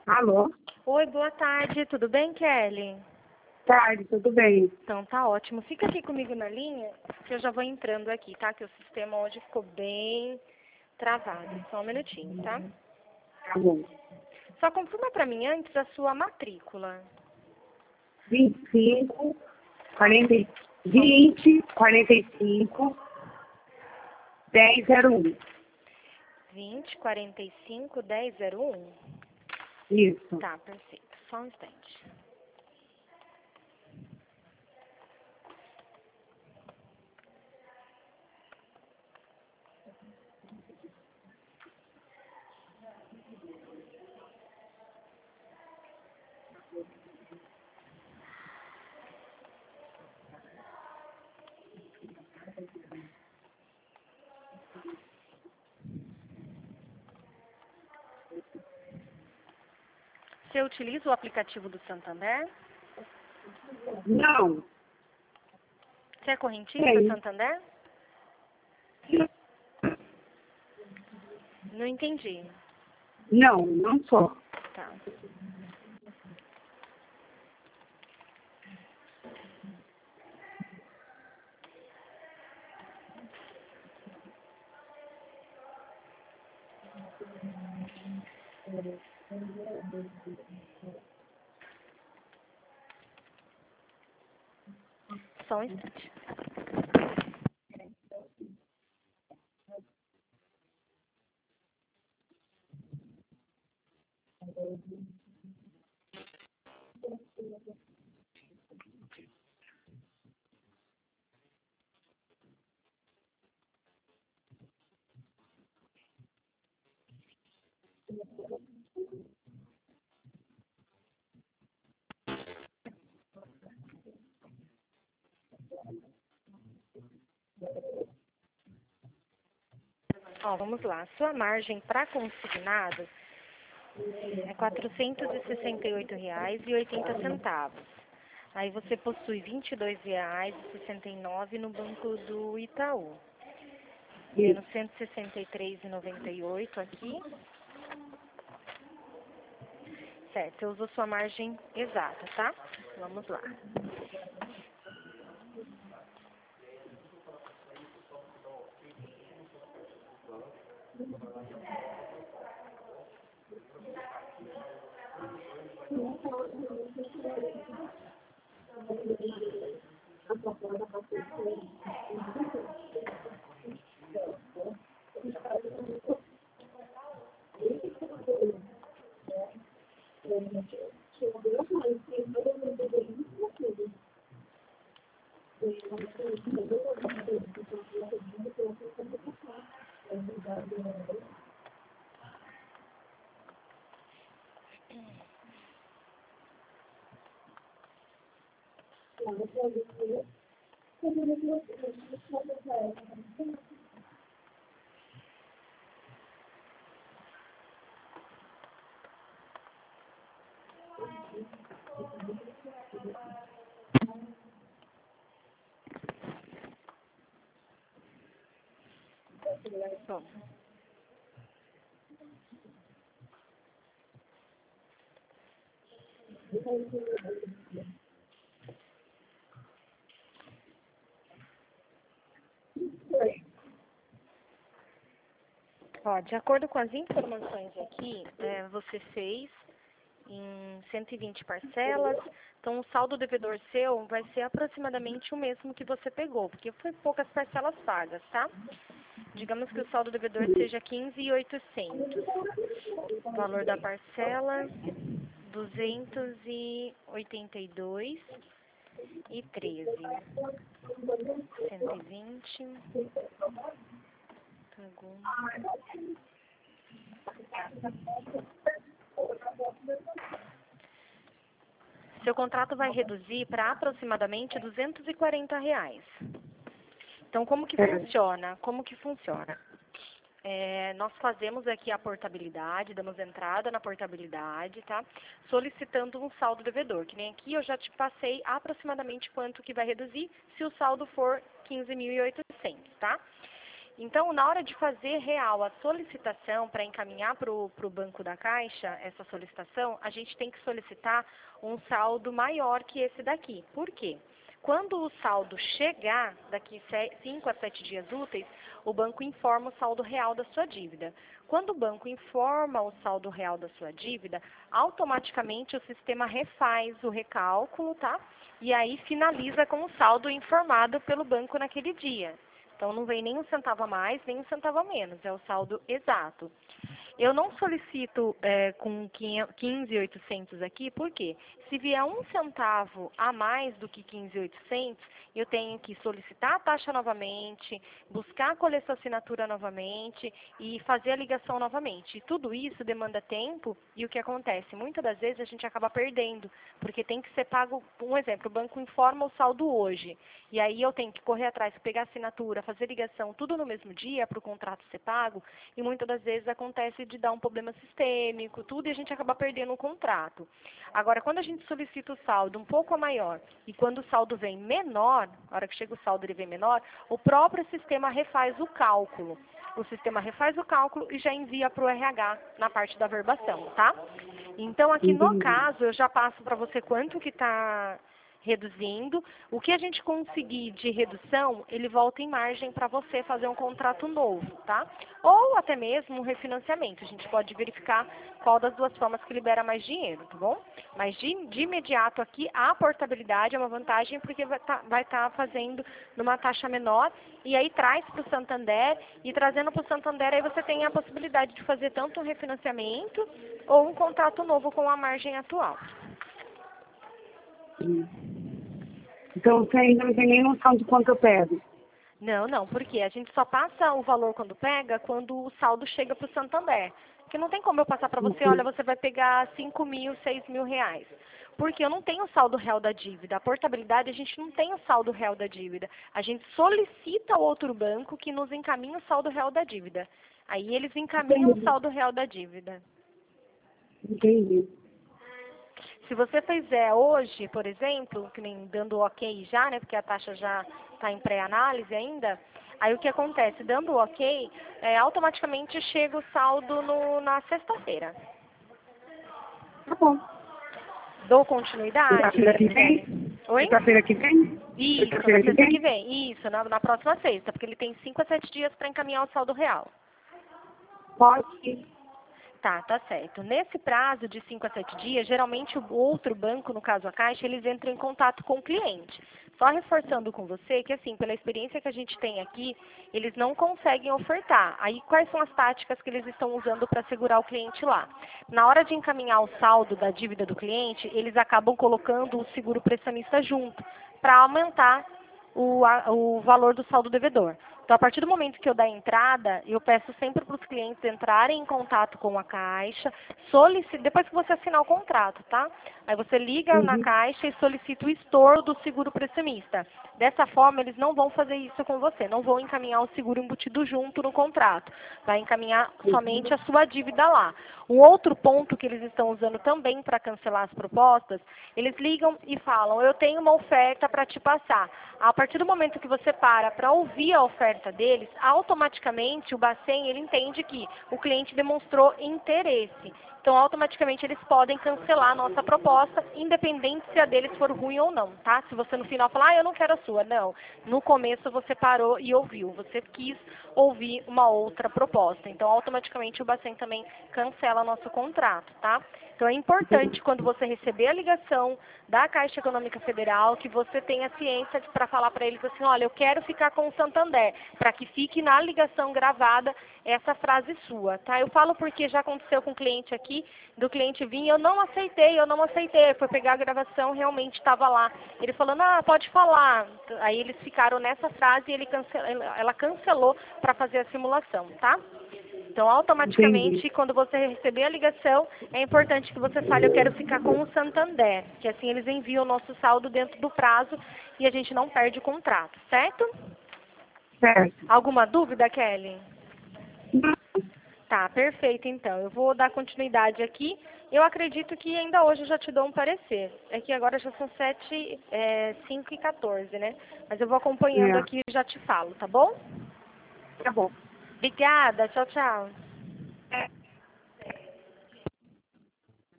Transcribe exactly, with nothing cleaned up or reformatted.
Alô? Oi, boa tarde. Tudo bem, Kelly? Tarde, tudo bem? Então tá ótimo. Fica aqui comigo na linha, que eu já vou entrando aqui, tá? Que o sistema hoje ficou bem travado. Só um minutinho, tá? Tá bom. Só confirma pra mim antes a sua matrícula. vinte e cinco, quarenta, vinte, quarenta e cinco, dez, zero um. vinte, quarenta e cinco, dez, zero um? Isso. Tá, perfeito. Só um instante. Você utiliza o aplicativo do Santander? Não. Você é correntista Tem. Santander? Não entendi. Não, não sou. Tá. Só um instante. Ó, vamos lá. Sua margem para consignado é quatrocentos e sessenta e oito reais e oitenta centavos. Aí você possui vinte e dois reais e sessenta e nove no Banco do Itaú. Tendo cento e sessenta e três reais e noventa e oito aqui. Certo, você usou sua margem exata, tá? Vamos lá. Bom. Ó, de acordo com as informações aqui, é, você fez em cento e vinte parcelas, então o saldo devedor seu vai ser aproximadamente o mesmo que você pegou, porque foi poucas parcelas pagas, tá? Digamos que o saldo devedor seja quinze mil e oitocentos. O valor da parcela, duzentos e oitenta e dois e treze. cento e vinte. Pagou. Seu contrato vai reduzir para aproximadamente duzentos e quarenta reais. Então, como que funciona? Como que funciona? É, nós fazemos aqui a portabilidade, damos entrada na portabilidade, tá? Solicitando um saldo devedor, que nem aqui eu já te passei aproximadamente quanto que vai reduzir, se o saldo for quinze mil e oitocentos, tá? Então, na hora de fazer real a solicitação para encaminhar para o Banco da Caixa, essa solicitação, a gente tem que solicitar um saldo maior que esse daqui. Por quê? Quando o saldo chegar, daqui cinco a sete dias úteis, o banco informa o saldo real da sua dívida. Quando o banco informa o saldo real da sua dívida, automaticamente o sistema refaz o recálculo, tá? E aí finaliza com o saldo informado pelo banco naquele dia. Então, não vem nem um centavo a mais, nem um centavo a menos, é o saldo exato. Eu não solicito é, com quinze mil e oitocentos aqui, por quê? Se vier um centavo a mais do que quinze mil e oitocentos, eu tenho que solicitar a taxa novamente, buscar colher sua assinatura novamente e fazer a ligação novamente. E tudo isso demanda tempo e o que acontece? Muitas das vezes a gente acaba perdendo, porque tem que ser pago, um exemplo, o banco informa o saldo hoje, e aí eu tenho que correr atrás, pegar a assinatura, fazer ligação, tudo no mesmo dia para o contrato ser pago, e muitas das vezes acontece de dar um problema sistêmico, tudo, e a gente acaba perdendo o contrato. Agora, quando a gente solicita o saldo um pouco maior, e quando o saldo vem menor, na hora que chega o saldo ele vem menor, o próprio sistema refaz o cálculo. O sistema refaz o cálculo e já envia para o R H na parte da verbação, tá? Então, aqui no Entendi. caso, eu já passo para você quanto que está reduzindo. O que a gente conseguir de redução, ele volta em margem para você fazer um contrato novo, tá? Ou até mesmo um refinanciamento. A gente pode verificar qual das duas formas que libera mais dinheiro, tá bom? Mas de, de imediato aqui, a portabilidade é uma vantagem porque vai estar vai tá fazendo numa taxa menor e aí traz para o Santander e trazendo para o Santander aí você tem a possibilidade de fazer tanto um refinanciamento ou um contrato novo com a margem atual. Então, você ainda não tem nem noção de quanto eu pego. Não, não, porque a gente só passa o valor quando pega, quando o saldo chega para o Santander. Porque não tem como eu passar para você, olha, você vai pegar cinco mil, seis mil reais. Porque eu não tenho o saldo real da dívida. A portabilidade, a gente não tem o saldo real da dívida. A gente solicita ao outro banco que nos encaminhe o saldo real da dívida. Aí eles encaminham o Entendi. saldo real da dívida. Entendi. Se você fizer hoje, por exemplo, que nem dando ok já, né, porque a taxa já está em pré-análise ainda, aí o que acontece? Dando ok, é, automaticamente chega o saldo no, na sexta-feira. Tá bom. Dou continuidade? Sexta-feira que Kelly? vem? Oi? Sexta-feira que vem? Isso, na Sexta-feira que sexta que vem? vem. Isso, na, na próxima sexta, porque ele tem cinco a sete dias para encaminhar o saldo real. Pode ir. Tá, tá certo. Nesse prazo de cinco a sete dias, geralmente o outro banco, no caso a Caixa, eles entram em contato com o cliente. Só reforçando com você que, assim, pela experiência que a gente tem aqui, eles não conseguem ofertar. Aí, quais são as táticas que eles estão usando para segurar o cliente lá? Na hora de encaminhar o saldo da dívida do cliente, eles acabam colocando o seguro prestamista junto, para aumentar o, a, o valor do saldo devedor. Então, a partir do momento que eu dar entrada, eu peço sempre para os clientes entrarem em contato com a Caixa, solicita, depois que você assinar o contrato, tá? Aí você liga na Uhum. Caixa e solicita o estorno do seguro prestamista. Dessa forma, eles não vão fazer isso com você, não vão encaminhar o seguro embutido junto no contrato. Vai encaminhar somente a sua dívida lá. Um outro ponto que eles estão usando também para cancelar as propostas, eles ligam e falam, eu tenho uma oferta para te passar. A partir do momento que você para para ouvir a oferta deles, automaticamente o Bacen ele entende que o cliente demonstrou interesse. Então, automaticamente, eles podem cancelar a nossa proposta, independente se a deles for ruim ou não, tá? Se você no final falar, ah, eu não quero a sua. Não. No começo você parou e ouviu. Você quis ouvir uma outra proposta. Então, automaticamente, o Bacen também cancela nosso contrato, tá? Então, é importante, quando você receber a ligação da Caixa Econômica Federal, que você tenha ciência para falar para eles assim, olha, eu quero ficar com o Santander, para que fique na ligação gravada essa frase sua, tá? Eu falo porque já aconteceu com um cliente aqui, do cliente vir, eu não aceitei, eu não aceitei, foi pegar a gravação, realmente estava lá. Ele falou, ah, pode falar. Aí eles ficaram nessa frase e ele cancel, ela cancelou para fazer a simulação, tá? Então, automaticamente, Entendi. quando você receber a ligação, é importante que você fale, eu quero ficar com o Santander, que assim eles enviam o nosso saldo dentro do prazo e a gente não perde o contrato, certo? Certo. Alguma dúvida, Kelly? Tá, perfeito, então. Eu vou dar continuidade aqui. Eu acredito que ainda hoje eu já te dou um parecer. É que agora já são sete, é, cinco e quatorze, né? Mas eu vou acompanhando É. aqui e já te falo, tá bom? Tá bom. Obrigada, tchau, tchau.